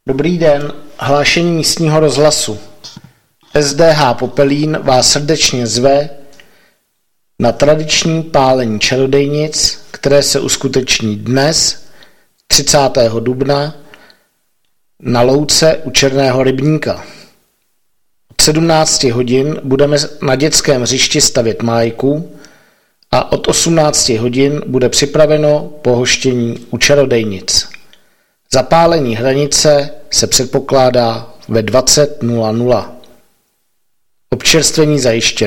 Dobrý den, hlášení místního rozhlasu. SDH Popelín vás srdečně zve na tradiční pálení čarodějnic, které se uskuteční dnes, 30. dubna, na louce u Černého rybníka. Od 17 hodin budeme na dětském hřišti stavět májku a od 18 hodin bude připraveno pohoštění u čarodějnic. Zapálení hranice se předpokládá ve 20:00. Občerstvení zajištěno.